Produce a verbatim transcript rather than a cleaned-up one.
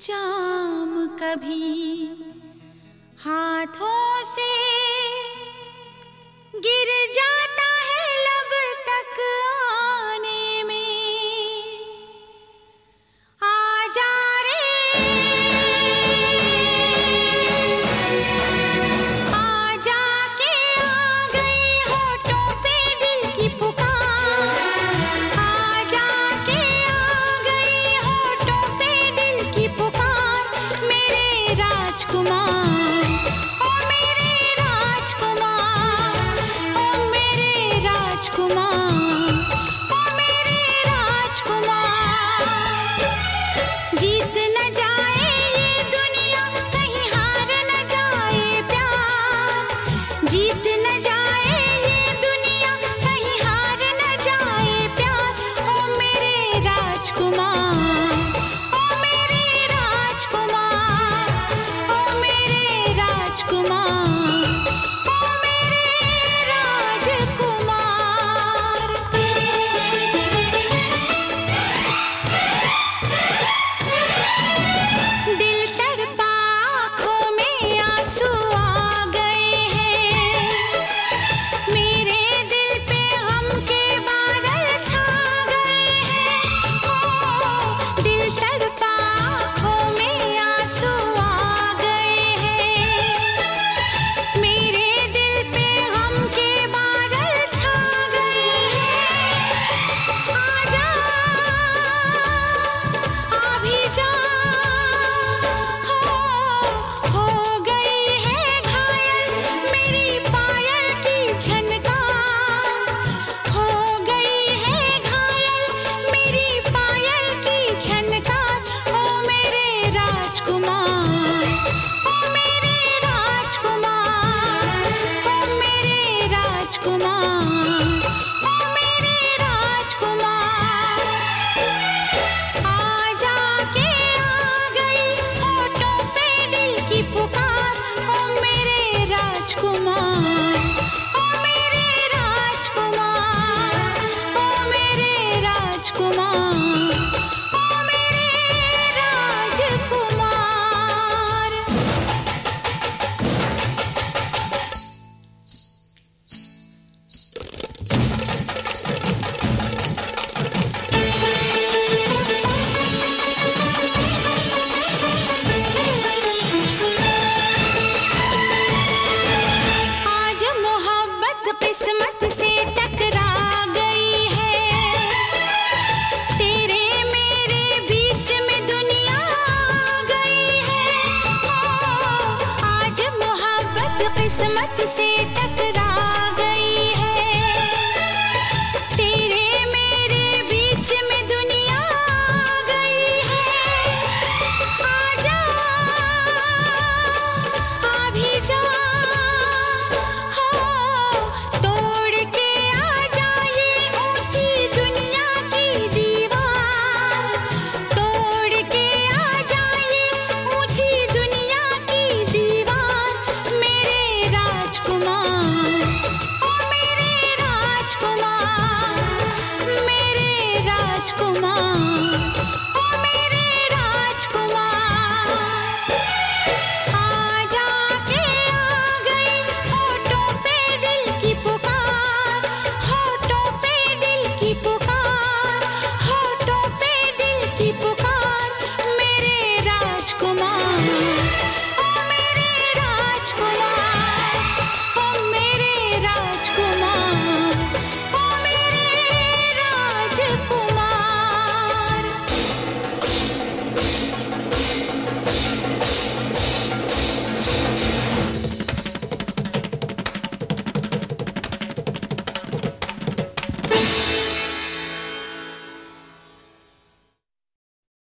जाम कभी हाथों से गिर जाता है लब तक आने में। आ जा रे आ जा के आ गई होठों पे दिल की पुकार। आ जा के आ गई होठों पे दिल की पुकार। मेरे राजकुमार किस्मत से टकरा गई है। तेरे मेरे बीच में दुनिया आ गई है। ओ, आज मोहब्बत किस्मत से टकरा